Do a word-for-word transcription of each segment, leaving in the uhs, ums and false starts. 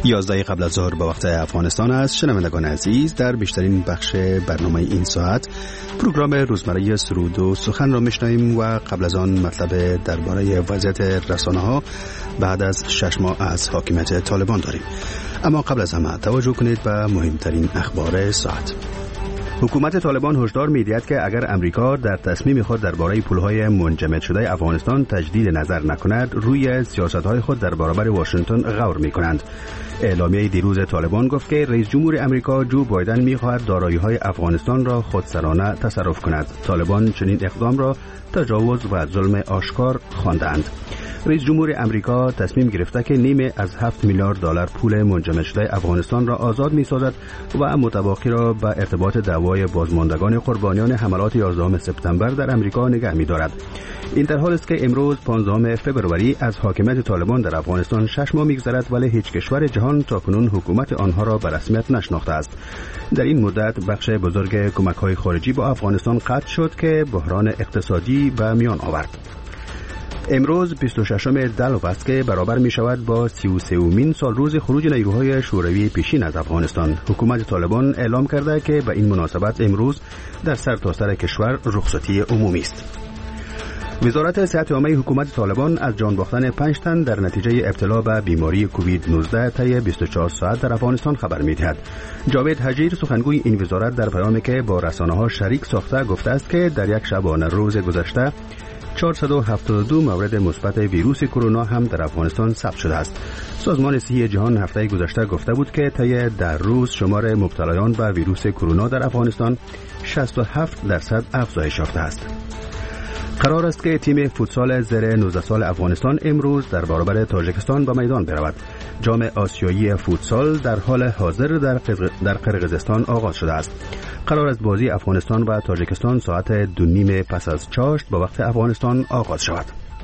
یازده قبل از ظهر به وقت افغانستان است. شنوندگان عزیز، در بیشترین بخش برنامه این ساعت پروگرام روزمره سرود و سخن را میشنویم و قبل از آن مطلب درباره وضعیت رسانه‌ها بعد از شش ماه از حاکمیت طالبان داریم. اما قبل از همه توجه کنید به مهمترین اخبار ساعت. حکومت طالبان هشدار می‌دهد که اگر امریکا در تصمیم خود درباره پول‌های منجمد شده افغانستان تجدید نظر نکند، روی سیاست‌های خود در برابر واشنگتن غور می‌کنند. اعلامیه دیروز طالبان گفت که رئیس جمهور امریکا جو بایدن می‌خواهد دارایی‌های افغانستان را خودسرانه تصرف کند. طالبان چنین اقدام را تجاوز و ظلم آشکار خواندند. رئیس جمهور امریکا تصمیم گرفته که نیمه از هفت میلیارد دلار پول منجمد شده افغانستان را آزاد می‌سازد و متباقی را به ارتباط دعوای بازماندگان قربانیان حملات یازدهم سپتامبر در امریکا نگه می‌دارد. این در حالی است که امروز پانزدهم فوریه از حاکمیت طالبان در افغانستان شش ماه می‌گذرد، ولی هیچ کشور جهان تاکنون حکومت آنها را به رسمیت نشناخته است. در این مدت بخش بزرگ کمک‌های خارجی با افغانستان قطع شد که بحران اقتصادی به میان آورد. امروز بیست و ششم دلو است که برابر می شود با سی و سومین سال روز خروج نیروهای شوروی پیشین از افغانستان. حکومت طالبان اعلام کرده که به این مناسبت امروز در سرتاسر کشور رخصتی عمومی است. وزارت صحت عامه حکومت طالبان از جان باختن پنج تن در نتیجه ابتلا به بیماری کووید نوزده طی بیست و چهار ساعت در افغانستان خبر می‌دهد. جاوید حجیر سخنگوی این وزارت در پیامی که با رسانه‌ها شریک ساخته گفته است که در یک شبانه روز گذشته چهارصد و هفتاد و دو مورد مثبت ویروس کرونا هم در افغانستان ثبت شده است. سازمان صحی جهان هفته گذشته گفته بود که طی در روز شمار مبتلایان به ویروس کرونا در افغانستان شصت و هفت درصد افزایش یافته است. قرار است که تیم فوتسال زیر نوزده سال افغانستان امروز در برابر تاجیکستان به میدان برود. جام آسیایی فوتسال در حال حاضر در در قرقیزستان آغاز شده است. قرار است بازی افغانستان و تاجیکستان ساعت دو نیم پس از چاشت به وقت افغانستان آغاز شود.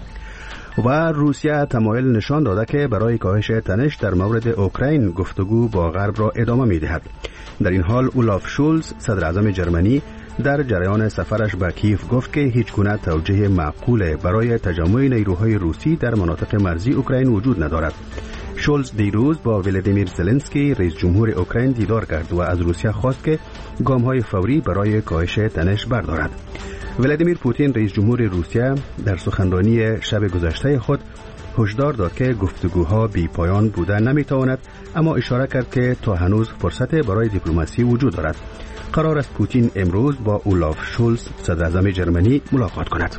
و روسیه تمایل نشان داده که برای کاهش تنش در مورد اوکراین گفتگو با غرب را ادامه می‌دهد. در این حال اولاف شولز صدر اعظم جرمنی در جریان سفرش به کیف گفت که هیچ گونه توجیه معقول برای تجمع نیروهای روسی در مناطق مرزی اوکراین وجود ندارد. شولز دیروز با ولادیمیر زلنسکی رئیس جمهور اوکراین دیدار کرد و از روسیه خواست که گام‌های فوری برای کاهش تنش بردارد. ولادیمیر پوتین رئیس جمهور روسیه در سخنرانی شب گذشته خود هشدار داد که گفتگوها بی پایان بوده نمیتواند، اما اشاره کرد که تا هنوز فرصت برای دیپلماسی وجود دارد. قرار است پوتین امروز با اولاف شولز صدر اعظم جرمنی ملاقات کند.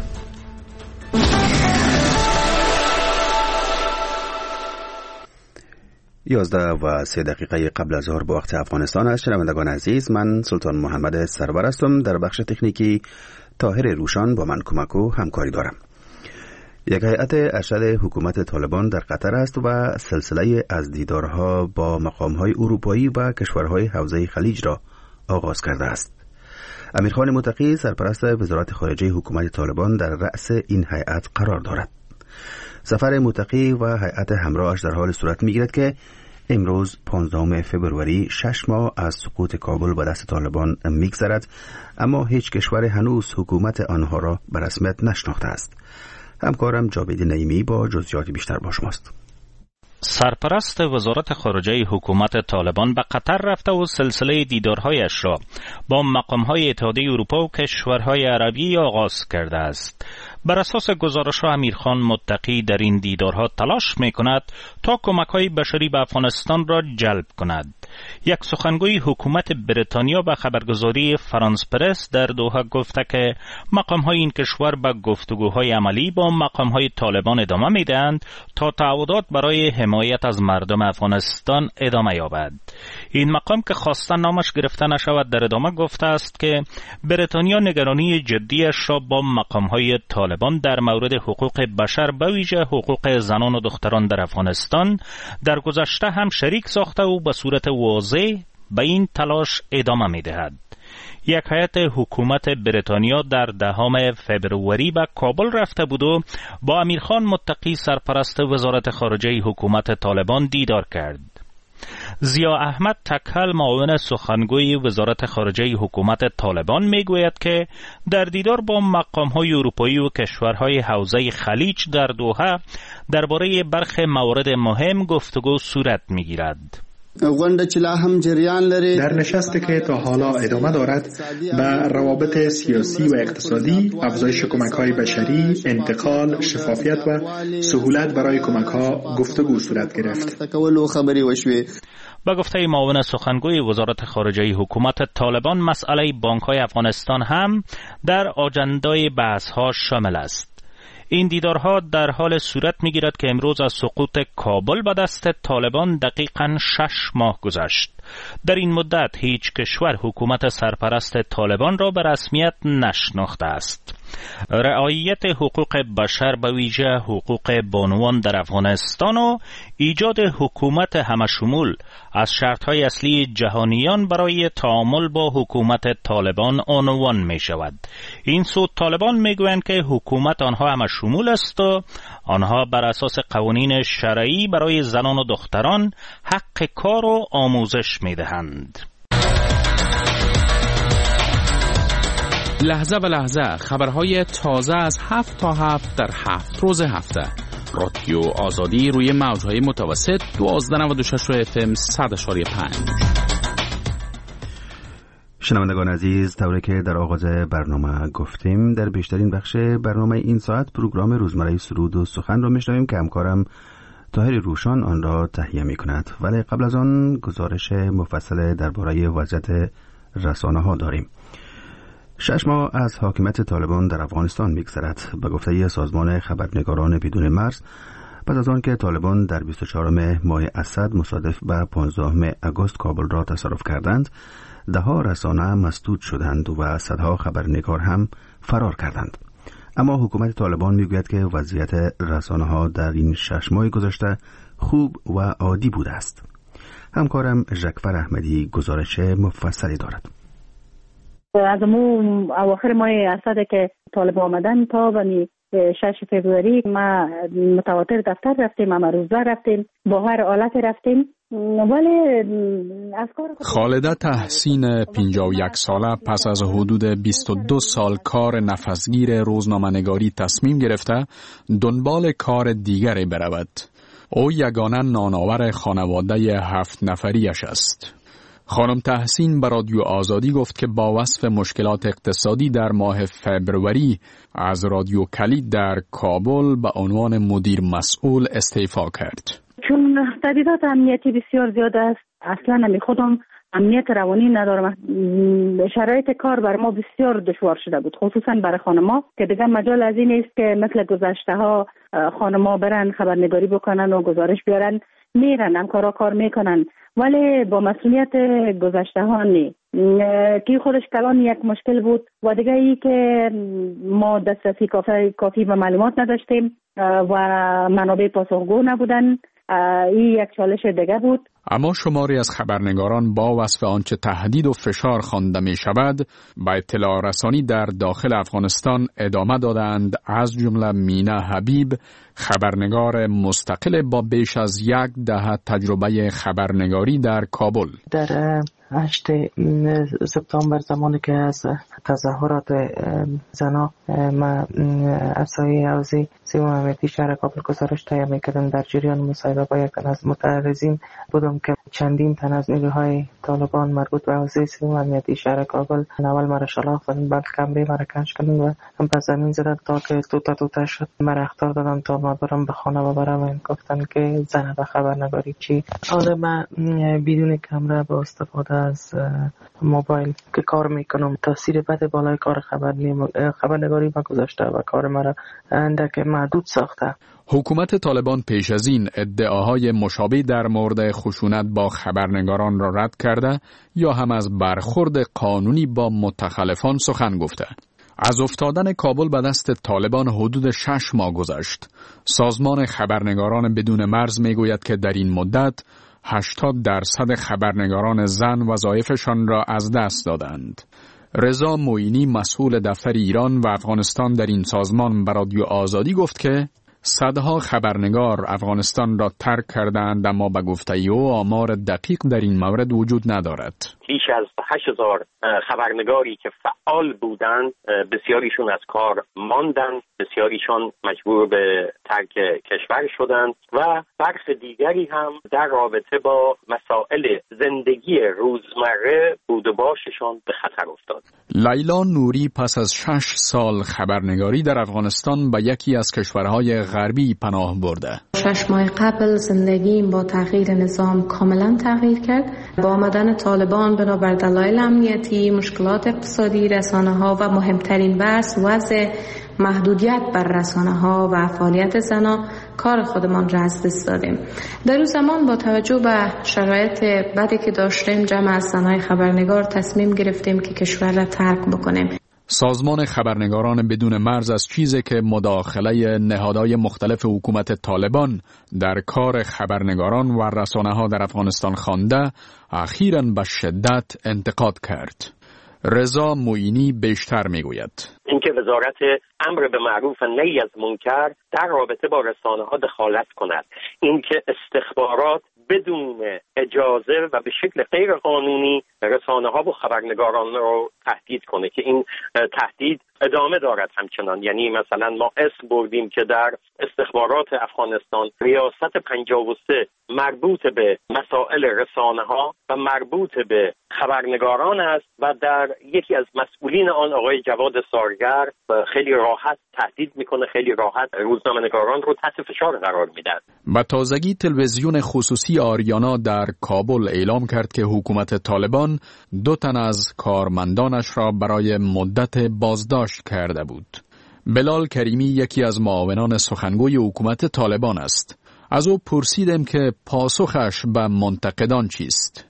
یازده و سه دقیقه قبل از ظهر به وقت افغانستان است. شنوندگان عزیز، من سلطان محمد سرور هستم. در بخش تکنیکی طاهر روشان با من کمک و همکاری دارم. یک هیئت ارشد حکومت طالبان در قطر است و سلسله از دیدارها با مقام‌های اروپایی و کشورهای حوزه خلیج را آغاز کرده است. امیرخان متقی سرپرست وزارت خارجه حکومت طالبان در رأس این هیئت قرار دارد. سفر متقی و هیئت همراهش در حال صورت می‌گیرد که امروز پانزدهم فوریه شش ماه از سقوط کابل به دست طالبان می‌گذرد، اما هیچ کشور هنوز حکومت آنها را به رسمیت نشناخته است. همکارم جاوید نعیمی با جزئیات بیشتر با شماست. سرپرست وزارت خارجه حکومت طالبان به قطر رفته و سلسله دیدارهایش را با مقام‌های اتحادیه اروپا و کشورهای عربی آغاز کرده است. بر اساس گزارش‌ها امیرخان متقی در این دیدارها تلاش می‌کند تا کمک‌های بشری به افغانستان را جلب کند. یک سخنگوی حکومت بریتانیا به خبرگزاری فرانس پرس در دوحه گفته که مقام‌های این کشور به گفتگوهای عملی با مقام‌های طالبان ادامه می‌دهند تا تعهدات برای حمایت از مردم افغانستان ادامه یابد. این مقام که خواسته نامش گرفته نشود در ادامه گفته است که بریتانیا نگرانی جدیش را با مقام‌های طالبان در مورد حقوق بشر به ویژه حقوق زنان و دختران در افغانستان در گذشته هم شریک ساخته و به صورت واضح به این تلاش ادامه می‌دهد. یک هیئت حکومت بریتانیا در دهم فوریه به کابل رفته بود و با امیرخان متقی سرپرست وزارت خارجه حکومت طالبان دیدار کرد. ضیا احمد تکل، معاون سخنگوی وزارت خارجه حکومت طالبان، میگوید که در دیدار با مقام‌های اروپایی و کشورهای حوزه خلیج در دوحه درباره برخی موارد مهم گفتگو صورت می‌گیرد. در نشستی که تا حالا ادامه دارد به روابط سیاسی و اقتصادی، افزایش کمک‌های بشری، انتقال، شفافیت و سهولت برای کمک‌ها گفتگو صورت گرفت. با گفته معاون سخنگوی وزارت خارجه حکومت طالبان، مسئله بانک‌های افغانستان هم در آجندای بحث‌ها شامل است. این دیدارها در حال صورت می‌گیرد که امروز از سقوط کابل به دست طالبان دقیقاً شش ماه گذشت. در این مدت هیچ کشور حکومت سرپرست طالبان را به رسمیت نشناخته است. رعایت حقوق بشر، به ویژه حقوق بانوان در افغانستان، و ایجاد حکومت همشمول از شرط‌های اصلی جهانیان برای تعامل با حکومت طالبان عنوان می شود. این سو طالبان می گویند که حکومت آنها همشمول است و آنها بر اساس قوانین شرعی برای زنان و دختران حق کار و آموزش می دهند. لحظه به لحظه خبرهای تازه از هفت تا هفت در هفت روز هفته. رادیو آزادی روی موجهای متوسط دوازده نود و شش اف ام صد اشاری پنج. شنوندگان عزیز، طوری که در آغاز برنامه گفتیم، در بیشترین بخش برنامه این ساعت پروگرام روزمره سرود و سخن را میشنویم که همکارم طاهر روشان آن را تهیه می کند. ولی قبل از آن گزارش مفصل درباره وضعیت رسانه ها داریم. شش ماه از حاکمیت طالبان در افغانستان می‌گذرد. به گفته سازمان خبرنگاران بدون مرز، پس از آن که طالبان در بیست و چهارم ماه اسد مصادف به پانزدهم آگوست کابل را تصرف کردند، ده‌ها رسانه مسدود شدند و صدها خبرنگار هم فرار کردند. اما حکومت طالبان میگوید که وضعیت رسانه‌ها در این شش ماه گذشته خوب و عادی بوده است. همکارم ژکفر احمدی گزارش مفصلی دارد. از مو اواخر ماه اسد که طالب آمدن تا به شش فوریه ما متواتر دفتر رفتیم، ما روزه رفتیم، با هر حالت رفتیم. ولی از کار خالده تحسین پنجاه و یک ساله پس از حدود بیست و دو سال کار نفسگیر روزنامه‌نگاری تصمیم گرفته دنبال کار دیگری برود. او یگانه نانآور خانواده هفت نفریش است. خانم تحسین به رادیو آزادی گفت که با وصف مشکلات اقتصادی در ماه فبروری از رادیو کلید در کابل به عنوان مدیر مسئول استعفا کرد. چون تهدیدات امنیتی بسیار زیاد است، اصلا نمی خودم امنیت روانی ندارم. شرایط کار بر ما بسیار دشوار شده بود، خصوصا برای خانما که دیگه مجال از این است که مثل گذشته ها خانما برن خبرنگاری بکنن و گزارش بیارن، میرن همکارا کار میکنن، ولی با مسئولیت گذشته ها نی که خودش کلان یک مشکل بود و دیگه ای که ما دسترسی کافی, کافی به معلومات نداشتیم و منابع پاسخگو نبودن. این یک چالش دیگه بود. اما شماری از خبرنگاران با وصف آنچه تهدید و فشار خوانده می شود به اطلاع رسانی در داخل افغانستان ادامه دادند، از جمله مینا حبیب، خبرنگار مستقل با بیش از یک دهه تجربه خبرنگاری در کابل. در هشتم سپتامبر زمانی که از تظاهرات زنا ما افسای حوزه سوم امنیتی شهر کابل گزارش تهیه می‌کردم، در جریان مصاحبه با یک تن از متعرضین بودم که چندین تن از نیروهای طالبان مربوط به حوزه سوم امنیتی شهر کابل اول مرا شلاق زدند، بعد کمری مرا کنش کردند و هم به زمین زدند تا که توتا توتا شد. مرا اخطار دادند تا ما برم به خانه و برم، گفتند که زنه به خبرنگاری چی. حالا من بدون کامرا با استفاده از موبایل که کار میکنم تاثیر بد بالای کار خبرنگاری ما گذاشته و کار مرا اندک محدود ساخته. حکومت طالبان پیش از این ادعاهای مشابه در مورد خشونت با خبرنگاران را رد کرده یا هم از برخورد قانونی با متخلفان سخن گفته. از افتادن کابل به دست طالبان حدود شش ماه گذشت. سازمان خبرنگاران بدون مرز میگوید که در این مدت هشتاد درصد خبرنگاران زن وظایفشان را از دست دادند. رضا معینی مسئول دفتر ایران و افغانستان در این سازمان به رادیو آزادی گفت که صدها خبرنگار افغانستان را ترک کردند، اما به گفته او آمار دقیق در این مورد وجود ندارد. بیش از هشت هزار خبرنگاری که فعال بودند بسیاریشون از کار ماندند، بسیاریشان مجبور به ترک کشور شدند و برخی دیگری هم در رابطه با مسائل زندگی روزمره بود و باششان به خطر افتاد. لیلا نوری پس از شش سال خبرنگاری در افغانستان به یکی از کشورهای غربی پناه برده. شش ماه قبل زندگیم با تغییر نظام کاملا تغییر کرد. با آمدن طالبان بنابر دلایل امنیتی، مشکلات اقتصادی، رسانه‌ها و مهمترین بحث وضع محدودیت بر رسانه‌ها و فعالیت زنان کار خودمان را از دست دادیم. در اون زمان با توجه به شرایط بدی که داشتیم، جمع از زنای خبرنگار تصمیم گرفتیم که کشور را ترک بکنیم. سازمان خبرنگاران بدون مرز از چیزی که مداخله نهادهای مختلف حکومت طالبان در کار خبرنگاران و رسانه‌ها در افغانستان خوانده، اخیراً به شدت انتقاد کرد. رضا معینی بیشتر میگوید. اینکه وزارت امر به معروف و نهی از منکر در رابطه با رسانه‌ها دخالت کند، اینکه استخبارات بدون اجازه و به شکل غیر قانونی رسانه‌ها و خبرنگاران رو تهدید کنه که این تهدید ادامه دارد همچنان. یعنی مثلا ما اسم بردیم که در استخبارات افغانستان ریاست پنجاه و سه مربوط به مسائل رسانه‌ها و مربوط به خبرنگاران است و در یکی از مسئولین آن آقای جواد سارگر خیلی راحت تهدید میکنه، خیلی راحت روزنامه‌نگاران رو تحت فشار قرار میده. با تازگی تلویزیون خصوصی آریانا در کابل اعلام کرد که حکومت طالبان دو تن از کارمندانش را برای مدت بازداشت کرده بود. بلال کریمی یکی از معاونان سخنگوی حکومت طالبان است. از او پرسیدم که پاسخش به منتقدان چیست.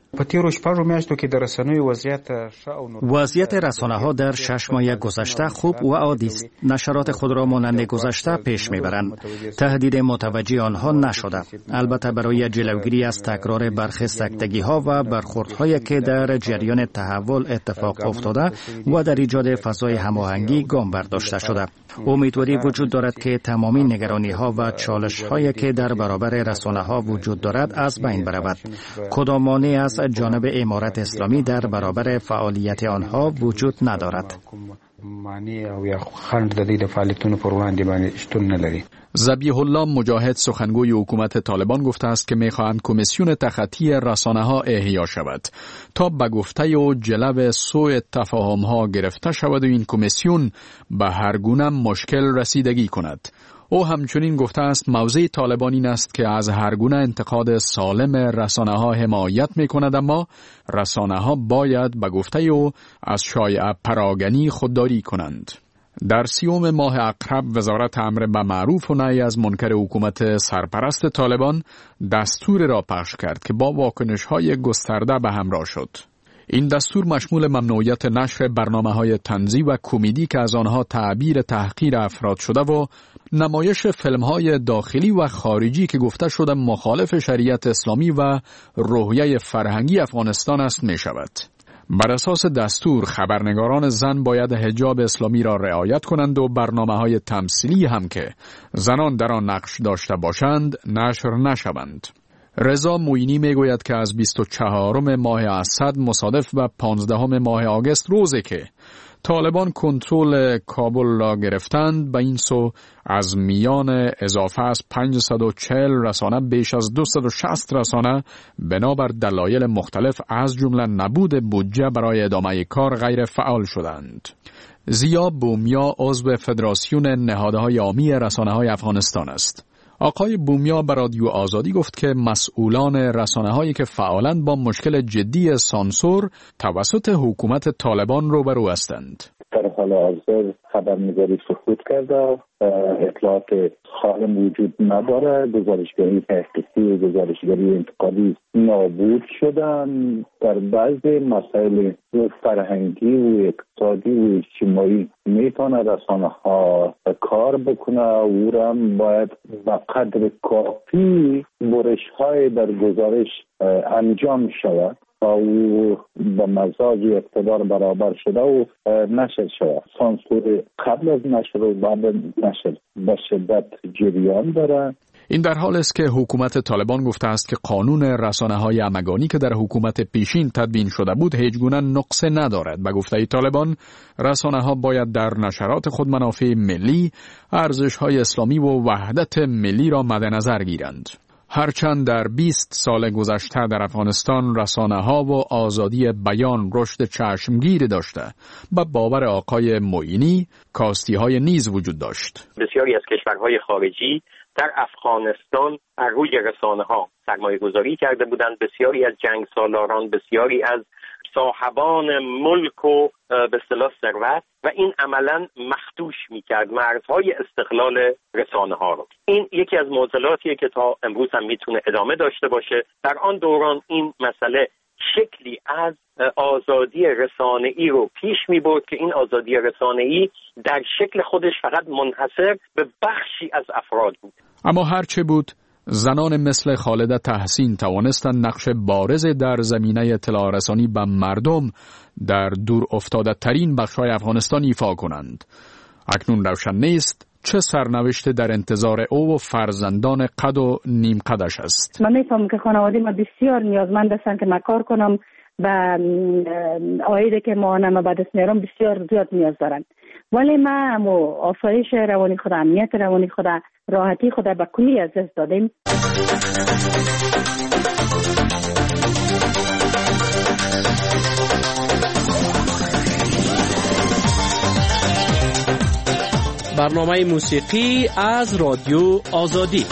وضعیت رسانه‌ها در شش ماه گذشته خوب و عادی است. نشرات خود را مانند گذشته پیش می‌برند. تهدید متوجه آنها نشده. البته برای جلوگیری از تکرار برخی سکتگی‌ها و برخوردهایی که در جریان تحول اتفاق افتاده و در ایجاد فضای هماهنگی گام برداشته شده. امیدواری وجود دارد که تمامی نگرانی‌ها و چالش‌هایی که در برابر رسانه‌ها وجود دارد از بین برود. کدام مانعی از جانب امارت اسلامی در برابر فعالیت آنها وجود ندارد. ذبیح الله مجاهد سخنگوی حکومت طالبان گفته است که می‌خواهند کمیسیون تخطی رسانه‌ها احیا شود تا به گفته و جلب سوء تفاهم‌ها گرفته شود و این کمیسیون به هر گونه مشکل رسیدگی کند. او همچنین گفته است موضع طالبان این است که از هر گونه انتقاد سالم رسانه‌ها حمایت می‌کند، اما رسانه‌ها باید به گفته او از شایعه پراگنی خودداری کنند. در سیوم ماه اقرب وزارت امر به معروف و نهی از منکر حکومت سرپرست طالبان دستور را پخش کرد که با واکنش‌های گسترده به همراه شد. این دستور مشمول ممنوعیت نشر برنامه‌های طنزی و کمدی که از آنها تعبیر تحقیر افراد شده و نمایش فیلم‌های داخلی و خارجی که گفته شده مخالف شریعت اسلامی و روحیه فرهنگی افغانستان است می شود. بر اساس دستور خبرنگاران زن باید حجاب اسلامی را رعایت کنند و برنامه‌های تمثیلی هم که زنان در آن نقش داشته باشند نشر نشوند. رضا معینی میگوید که از بیست و چهارم ماه اسد مصادف به پانزدهم ماه آگوست روزی که طالبان کنترل کابل را گرفتند، به این سو از میان اضافه از پانصد و چهل رسانه بیش از دویست و شصت رسانه بنابر دلایل مختلف از جمله نبود بودجه برای ادامه کار غیر فعال شدند. زیا بومیا عضو فدراسیون نهادهای عامی رسانه‌های افغانستان است. آقای بومیا به رادیو آزادی گفت که مسئولان رسانه‌هایی که فعالاً با مشکل جدی سانسور توسط حکومت طالبان روبرو هستند. در حال حاضر خبرنگاری سقوط کرده، اطلاعات سالم وجود نداره، گزارشگری تحقیقی و گزارشگری انتقادی نابود شدن. در بعضی مسائل فرهنگی و اقتصادی و اجتماعی میتونه رسانه ها کار بکنه و او را باید به قدر کافی برش های در گزارش انجام شود. او به مزاج اقتدار برابر شده و نشر شده. سانسور قبل از نشر و بعد نشر به شدت جریان داره. این در حال است که حکومت طالبان گفته است که قانون رسانه‌های همگانی که در حکومت پیشین تدوین شده بود هیچگونه نقص ندارد. به گفته طالبان رسانه‌ها باید در نشرات خود منافع ملی، ارزش‌های اسلامی و وحدت ملی را مد نظر گیرند. هرچند در بیست سال گذشته در افغانستان رسانه‌ها و آزادی بیان رشد چشمگیری داشته، به باور آقای معینی کاستی‌های نیز وجود داشت. بسیاری از کشورهای خارجی در افغانستان روی رسانه‌ها سرمایه گذاری کرده بودند. بسیاری از جنگ سالاران، بسیاری از صاحبان ملک و به اصطلاح ثروت، و این عملاً مخدوش می‌کرد مرزهای استقلال رسانه‌ها رو. این یکی از معضلاتیه که تا امروز هم میتونه ادامه داشته باشه. در آن دوران این مسئله شکلی از آزادی رسانه‌ای رو پیش می‌برد که این آزادی رسانه‌ای در شکل خودش فقط منحصر به بخشی از افراد بود. اما هرچه بود، زنان مثل خالده تحسین توانستند نقش بارز در زمینه اطلاع رسانی به مردم در دور افتاده ترین بخش‌های افغانستان ایفا کنند. اکنون روشن نیست چه سرنوشت در انتظار او و فرزندان قد و نیم قدش است. من میفهمم که خانواده ما بسیار نیازمند هستند که من کار کنم و آیده که ماهانه به دست میارم بسیار زیاد نیاز دارن، ولی ما هم آسایش روانی خود، امنیت روانی خود، راحتی خود به کلی از دست دادیم. برنامه موسیقی از رادیو آزادی.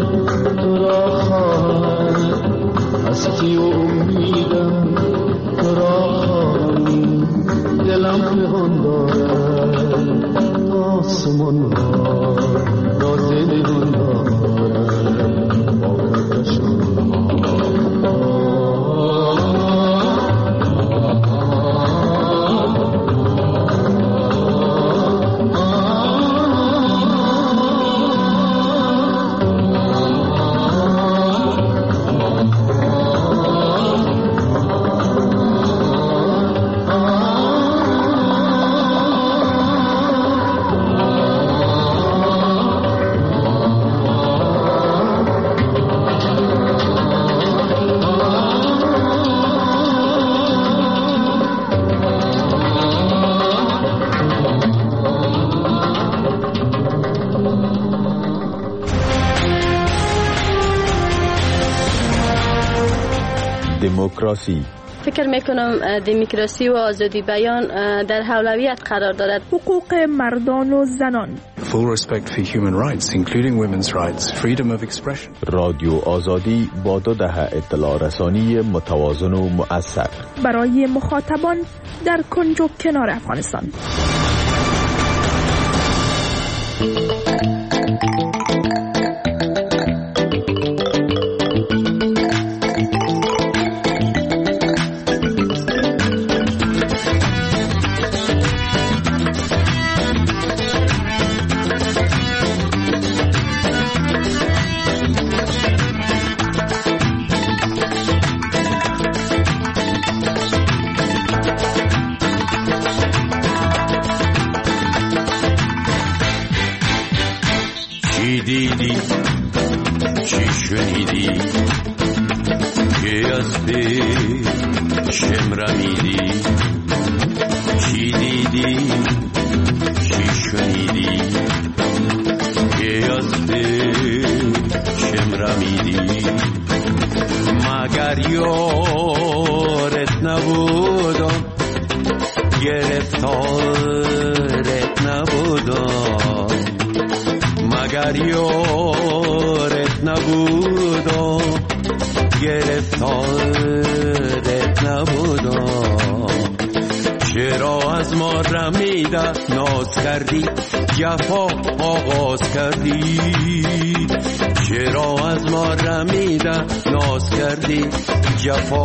هستی و امیدم تو آسمان دارد آسمان دارد رازی نگون دارد با کردشون دموکراسی. فکر میکنم دموکراسی و آزادی بیان در اولویت قرار دارد. حقوق مردان و زنان. Full respect for human rights, including women's rights, freedom of expression. رادیو آزادی با دو دهه اطلاع رسانی متوازن و مؤثر برای مخاطبان در کنج و کنار افغانستان. دیدی چی شنیدی که از پیشم رمیدی چی دیدی چی شنیدی که از پیشم رمیدی مگر یارت نبودم گرفتارت نبودم مگر یارت نبودم گرفتارت نبودم چرا از ما رمیده ناز کردی جفا آغاز کردی چرا از ما رمیده ناز کردی جفا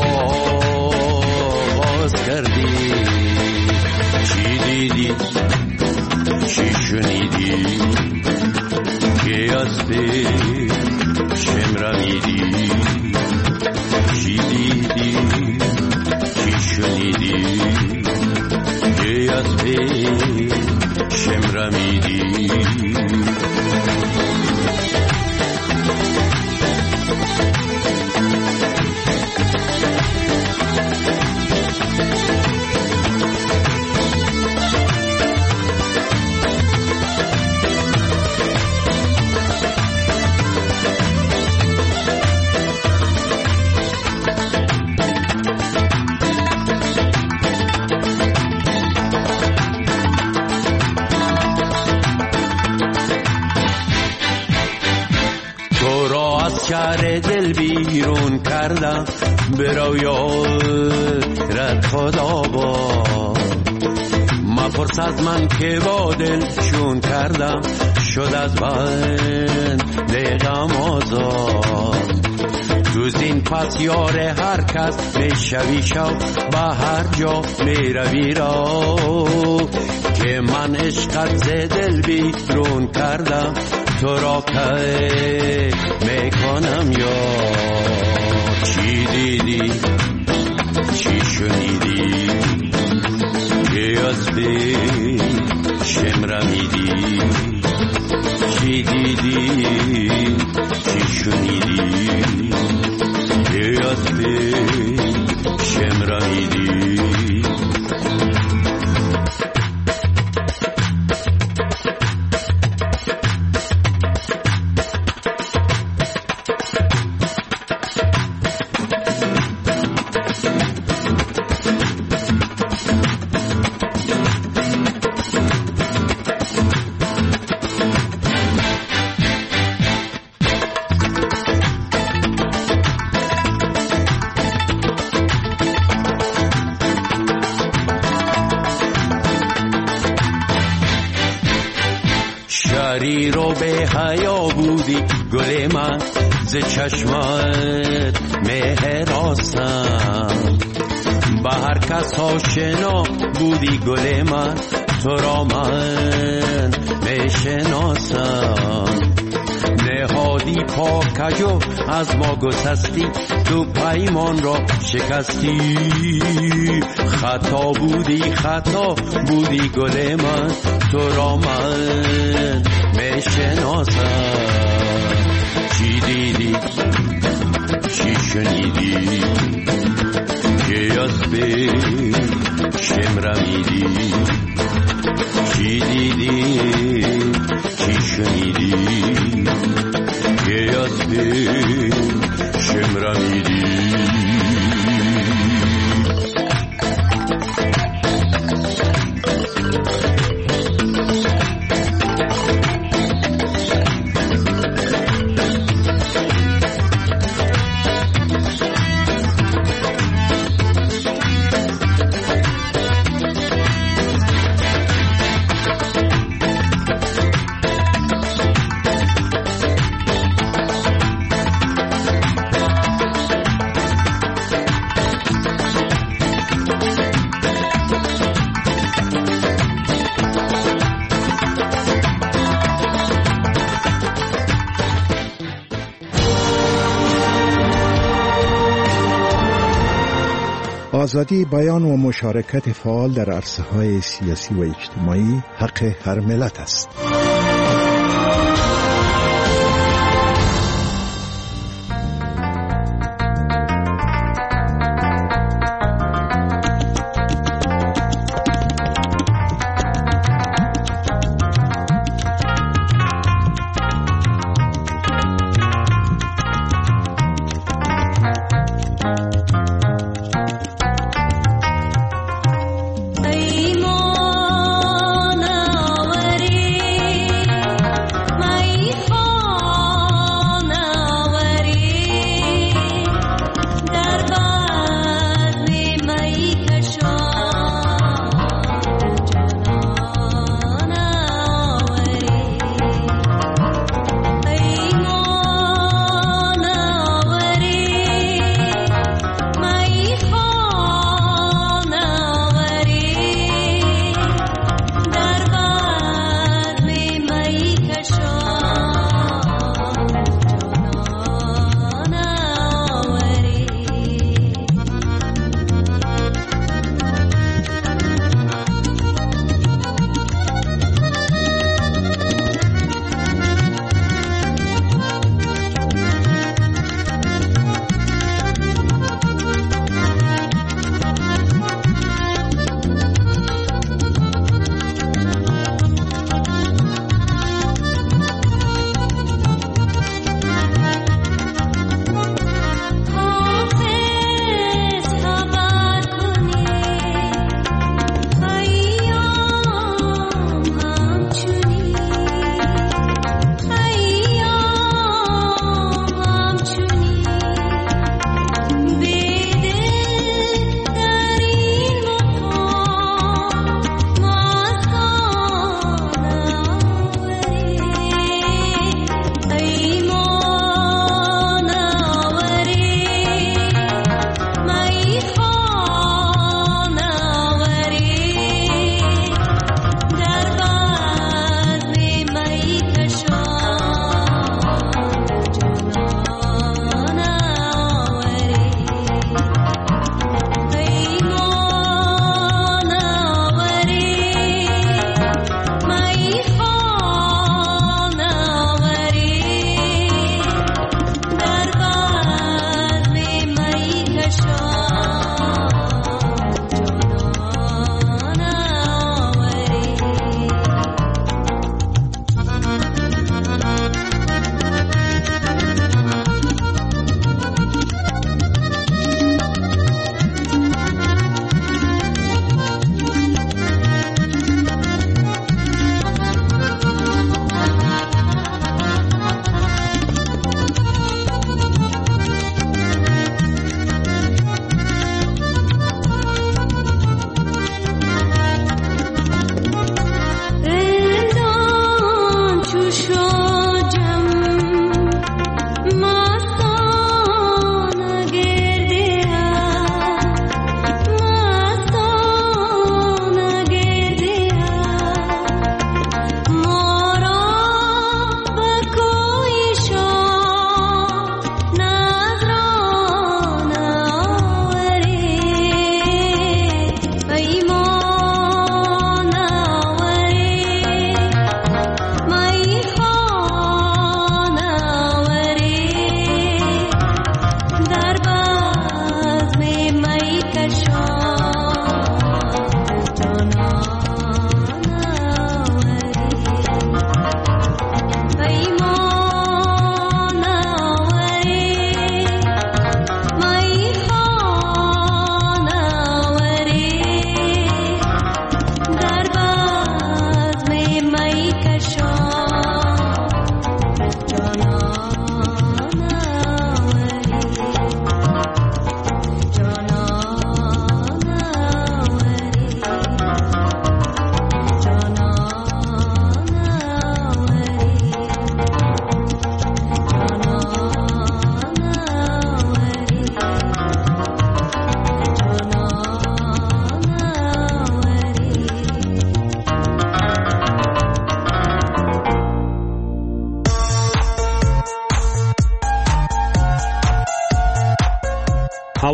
آغاز کردی چی دیدی چی شنیدی که از پیشم رمیدی چی دیدی چی شنیدی که از پیشم رمیدی شهر دل بیرون کردم برو یارت خدا با مپرس از من که با دل چون کردم شد از بند دیگم آزاد تو زین پس یار هر کس میشوی شو به هر جا میروی را که من عشقت ز دل بیرون کردم تو را که میکنم یا چی دیدی چی شنیدی که از پیشم رمیدی چی دیدی چی شنیدی که از پیشم رمیدی پری رو به حیا بودی گل من ز چشمت مهر آستم به هر کس آشنا بودی گل من تو را من بشناسم نهادی پاکجو از ما گسستی تو پیمان را شکستی خطا بودی خطا بودی گل من تو را من بشناسم چی دیدی چی شنیدی که از به شمرمیدی چی دیدی چی شنیدی که از به شمرمیدی آزادی بیان و مشارکت فعال در عرصه‌های سیاسی و اجتماعی حق هر ملت است. ایمان آوری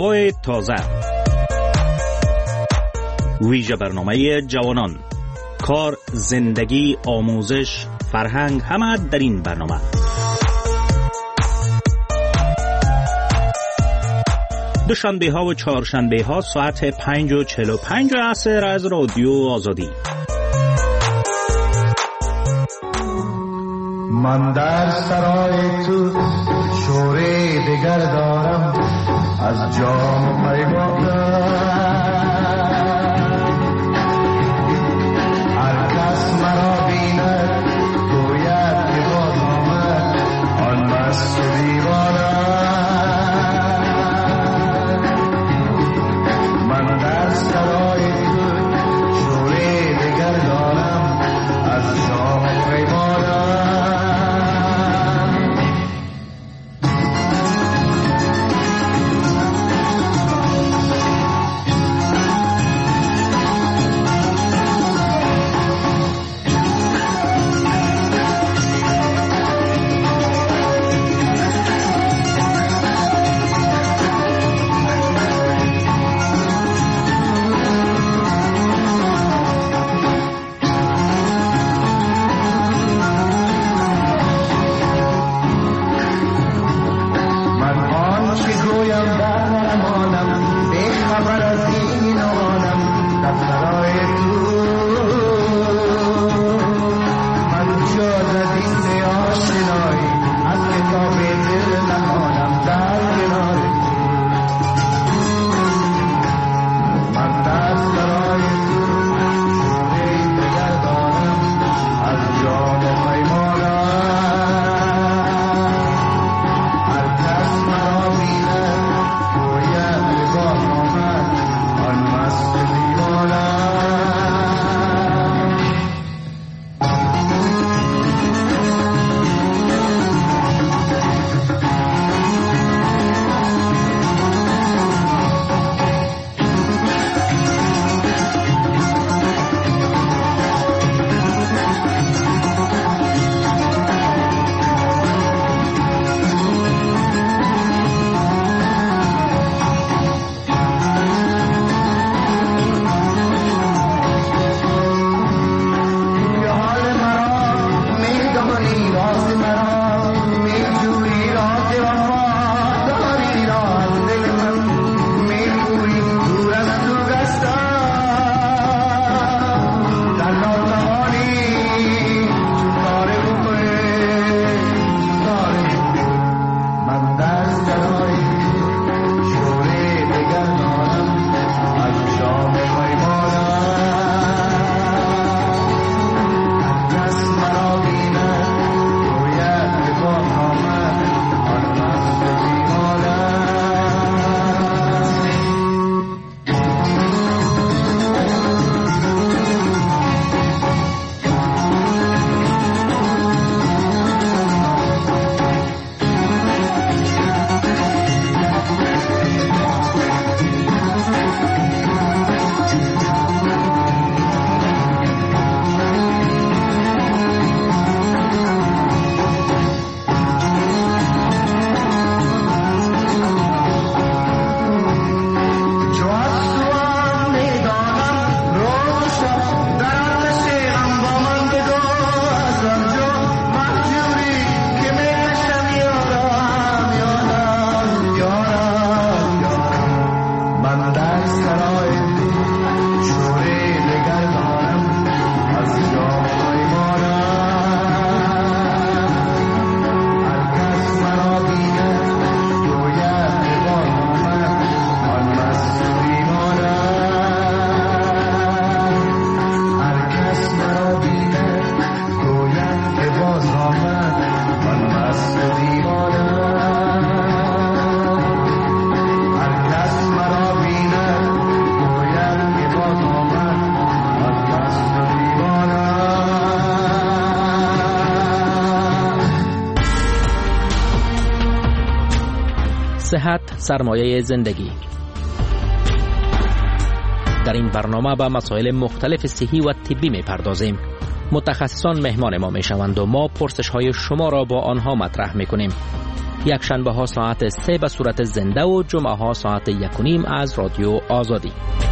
هوای تازه، ویژه برنامه جوانان، کار، زندگی، آموزش، فرهنگ، همه در این برنامه. دوشنبه ها و چهارشنبه ها ساعت پنج و چهل و پنج عصر از رادیو آزادی. من در سرای تو شوری دیگر دارم از جام پیمانم، هر کس مرا بیند گوید که باز آمد آن مست دیوانم. من در سرای تو شوری دیگر دارم از جام پیمانم. صحت سرمایه زندگی. در این برنامه به مسائل مختلف صحی و طبی می پردازیم. متخصصان مهمان ما می شوند و ما پرسش های شما را با آنها مطرح می کنیم. یک شنبه ها ساعت سه به صورت زنده و جمعه ها ساعت یک و نیم از رادیو آزادی.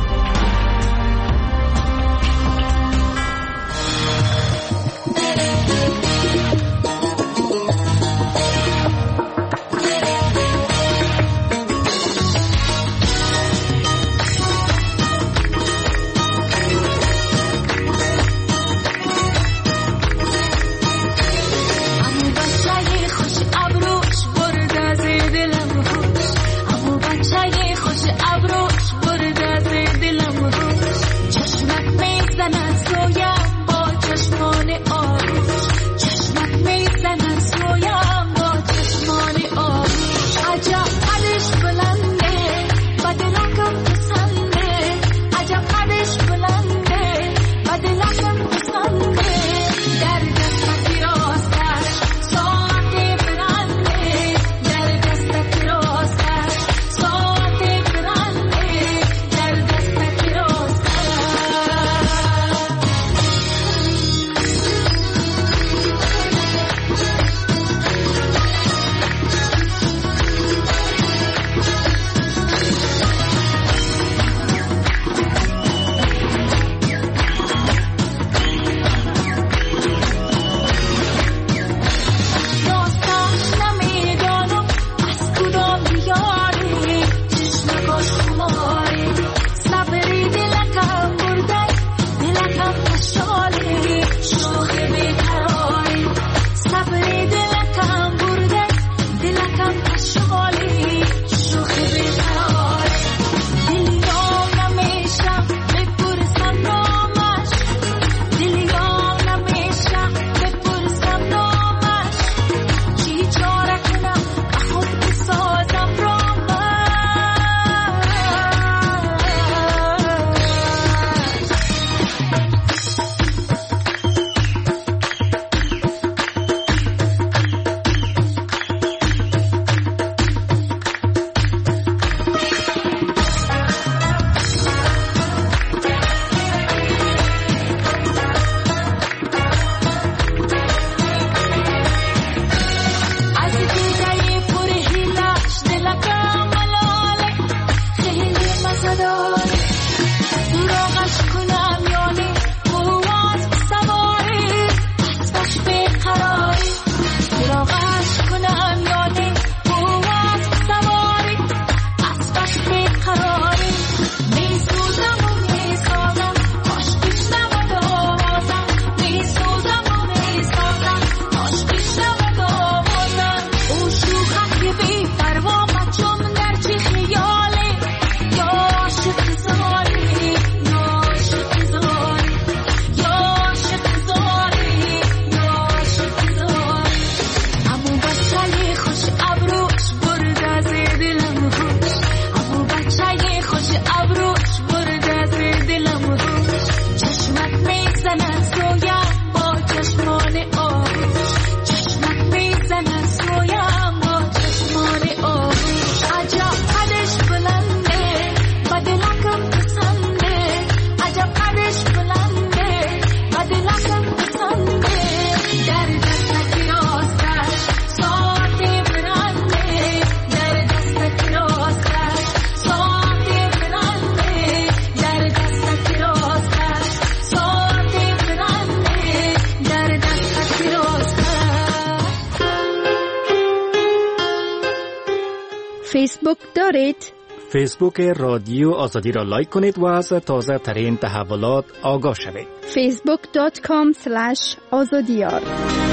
فیسبوک دارید؟ فیسبوک رادیو آزادی را لایک کنید و از تازه ترین تحولات آگاه شوید. فیسبوک دات کام اسلش آزادیار.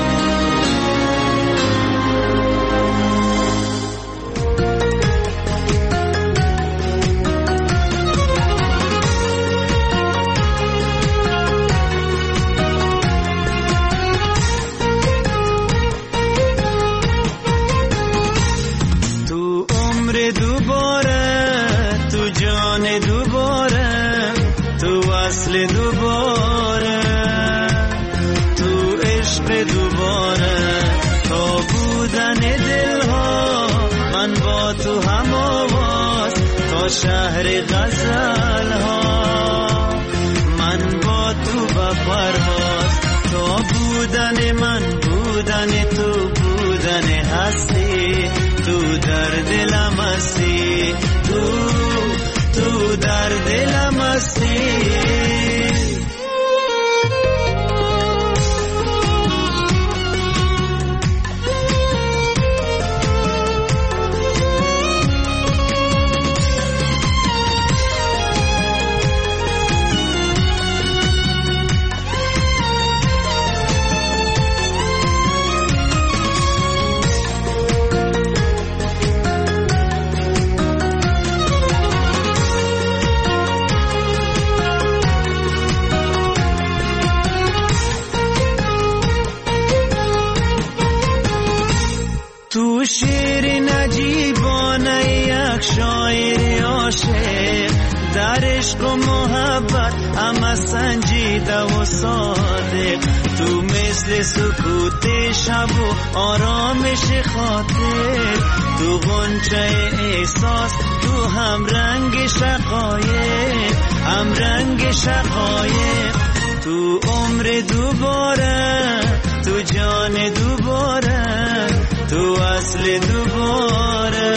دوباره تو عشق دوباره تا بودن دلها من با تو هم آواز تا شهر غزل ها من با تو و پرواز تا بودن من بودن تو بودن هستی تو در دلم هستی، تو تو در دلم هستی. تو شعر نجیبانه یک شاعر عاشق، در عشق و محبت همه سنجیده و صادق. تو مثل سکوت شب و آرامش خاطر، تو غنچه احساس، تو هم رنگ شقایق، هم رنگ شقایق. تو عمر دوباره، تو جان دوباره، تو اصل دوباره،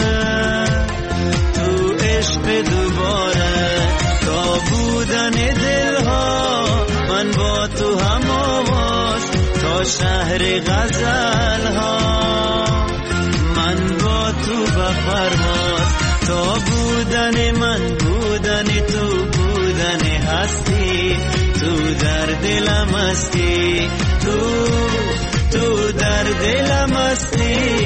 تو عشق دوباره. تا بودن دلها من با تو هم آواز، تا شهر غزل ها من با تو بپرواز. تا بودن من بودن تو بودن هستی، تو در دلم هستی، تو تو در دلم هستی.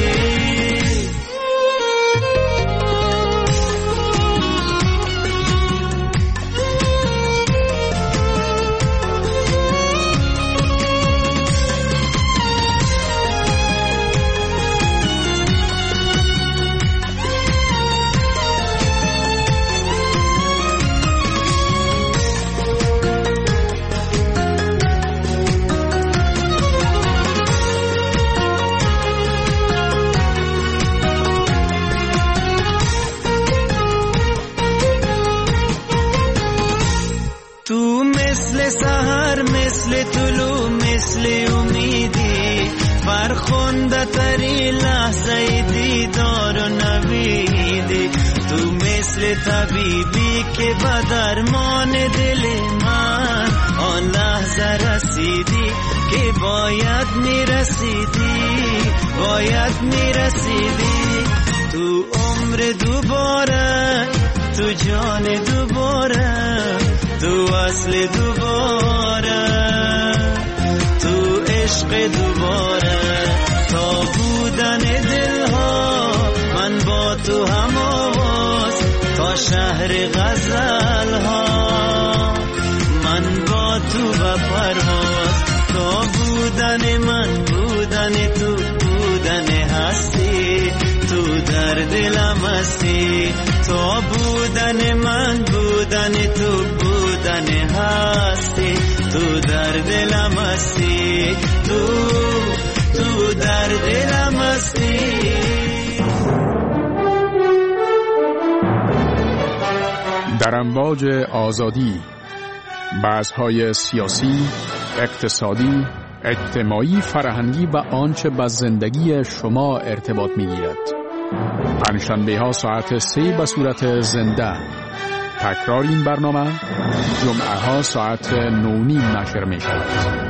سحر مثل طلوع مثل امیدی، فرخنده تری لحظه دیدار و نویدی. تو مثل طبیبی که به درمان دل من آن لحظه رسیدی که باید میرسیدی، باید میرسیدی. تو عمر دوباره، تو جان دوباره، تو اصل دوباره، تو عشق دوباره. تا بودن دلها من با تو هم آواز، تا شهر غزل ها من با تو بپرواز. تا بودن من بودن تو بودن هستی، تو در دلم هستی. تا بودن من بودن تو بودن هستی، تو در دلم هستی، تو تو در دلم هستی. در امواج آزادی، بحث‌های سیاسی، اقتصادی، اجتماعی، فرهنگی و آنچه به زندگی شما ارتباط می‌گیرد. پنجشنبه ها ساعت سه به صورت زنده. تکرار این برنامه جمعه ها ساعت نو نیم نشر می شود.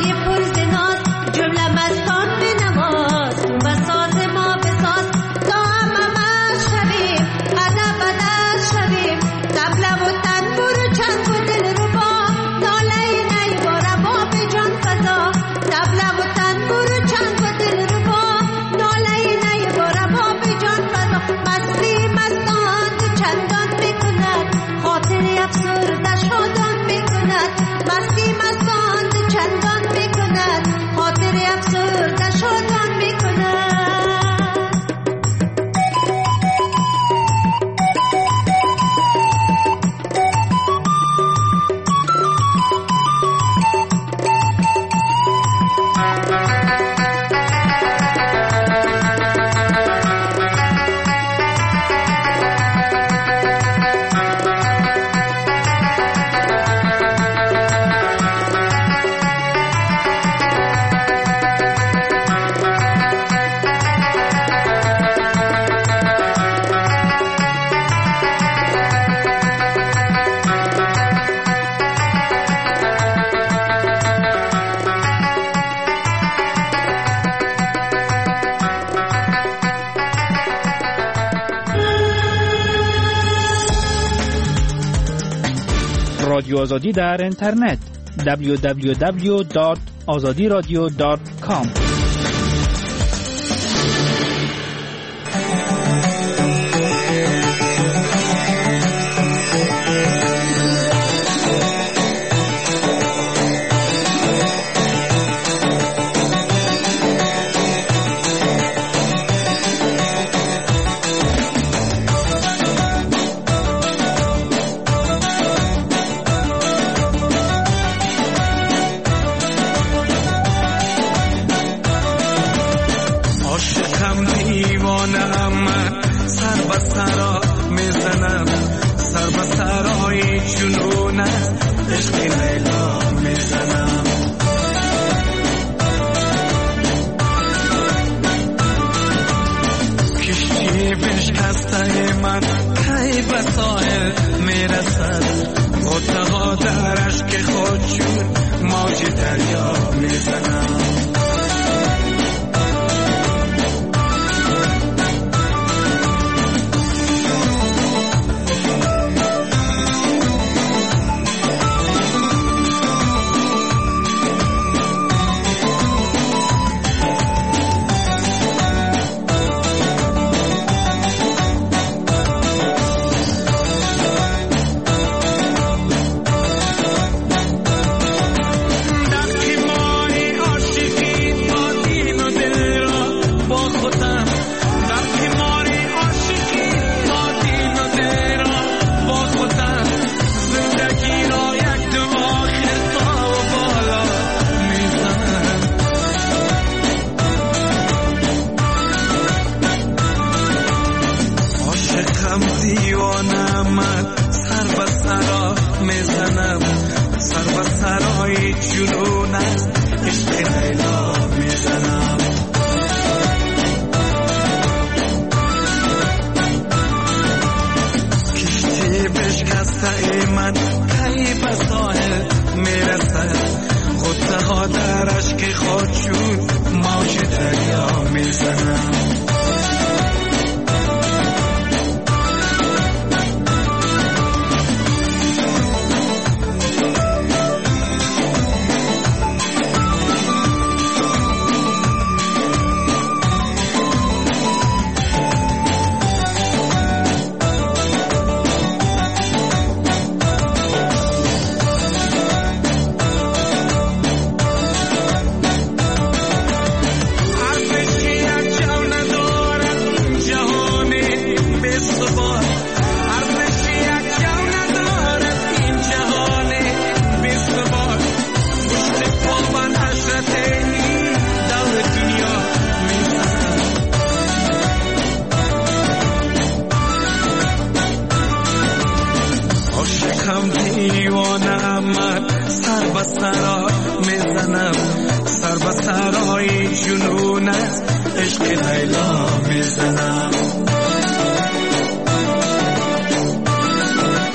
رادیو آزادی در اینترنت دبلیو دبلیو دبلیو دات آزادی رادیو دات کام.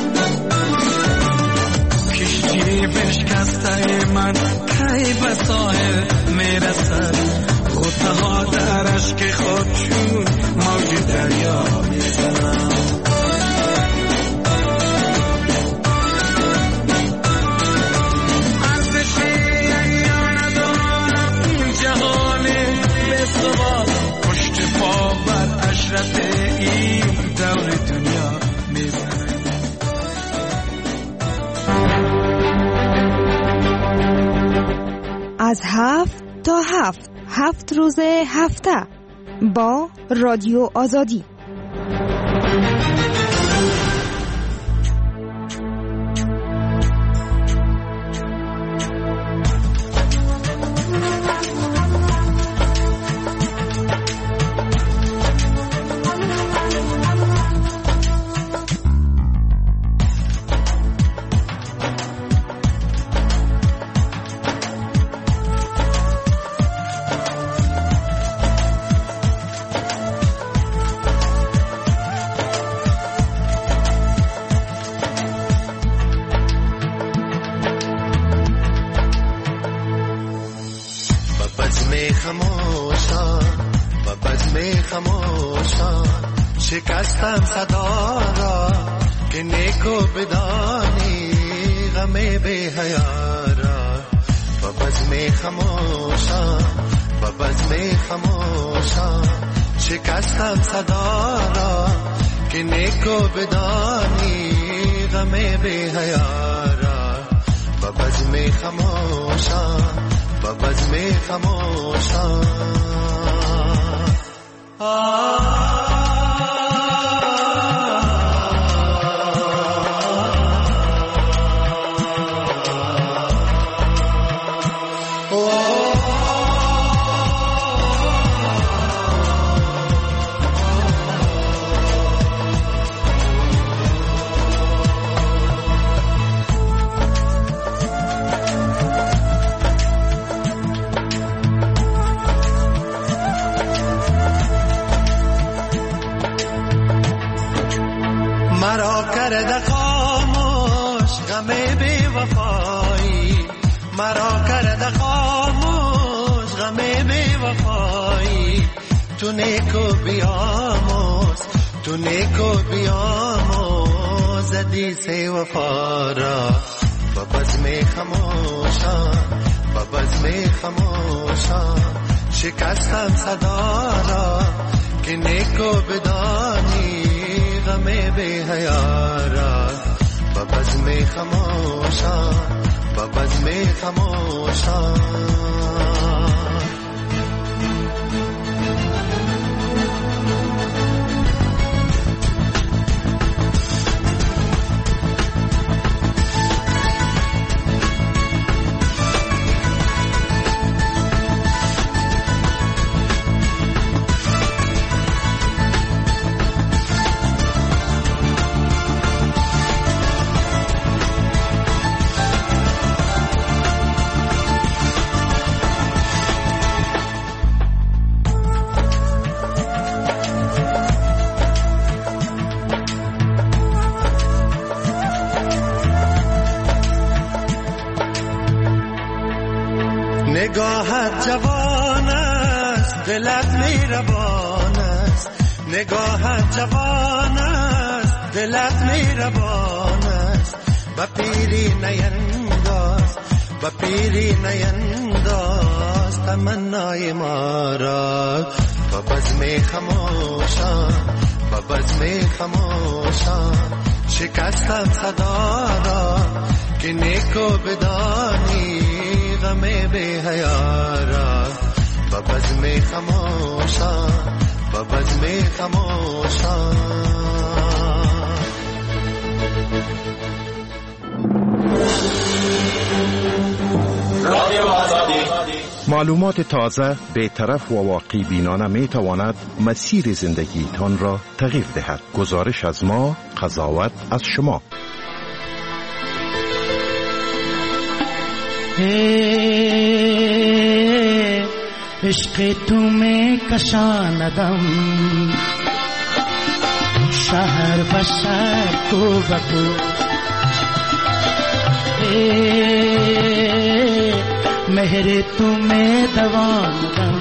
بشکسته من کی به ساحل میرسد غوطه‌ها در اشک خود چون موج دریا میزنم. این دور دنیا میزنه. از هفت تا هفت هفت روز هفته با رادیو آزادی. شکستم صدا را که نیکو بدانی غم بی حیا را. با بزم خموشان با بزم خموشان شکستم صدا را که نیکو بدانی غم بی حیا را. با بزم خموشان با بزم خموشان آه مرا کرده خاموش غم بی وفایی، مرا کرده خاموش غم بی وفایی. تو نیکو بیاموز تو نیکو بیاموز حدیث وفا را. با بزم خموشان با بزم خموشان شکستم صدا را که نیکو بدانی غم بی حیا را. با بزم خموشان با بزم خموشان نگاهت جوان است دلت مهربان است. نگاهت جوان است دلت مهربان است. با پیری نینداز با پیری نینداز تمنای ما را. با بزم خموشان با بزم خموشان شکستم صدا را که نیکو بدانی غم بی حیا را. با بزم خموشان با بزم خموشان رادیو آزادی. معلومات تازه، بی‌طرف و واقعی بینانه می تواند مسیر زندگی تان را تغییر دهد. گزارش از ما، قضاوت از شما. عشق تو میں کشاندم شهر و شهر کو بکو मेरे तुम्हें दवान दम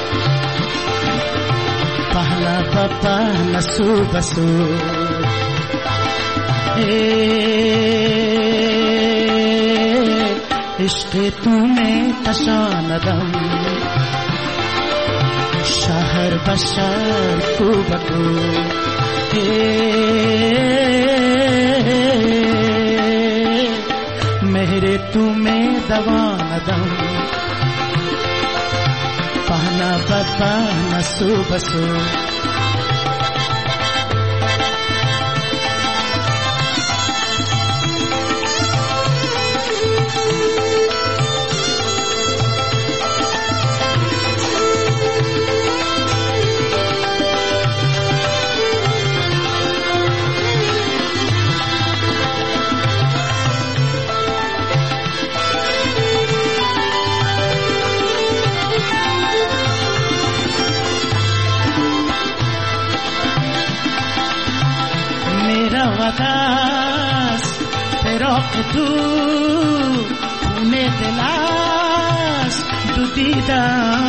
पहला पापा नसू बसू इश्क तुम्हें कशान दम शहर बशर को बकू मेरे तुम्हें दवान दम पहना बाबा नसू बसू वदास फिरोक तू खूने दिलास दुदीदा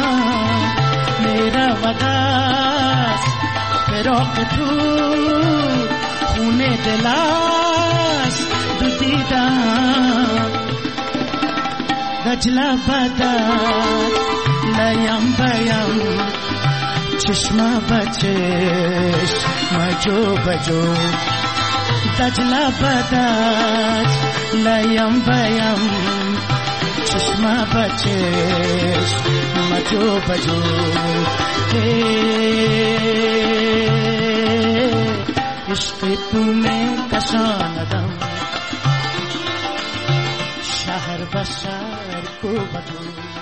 मेरा वदास फिरोक तू खूने दिलास दुदीदा गजला बदास लयम बयम चश्मा बचेश मजो बजो दजला बदाज लयम बयम चश्मा बचेश मजो बजो इश्क तुम्हें कशान दम शहर बशर को बदू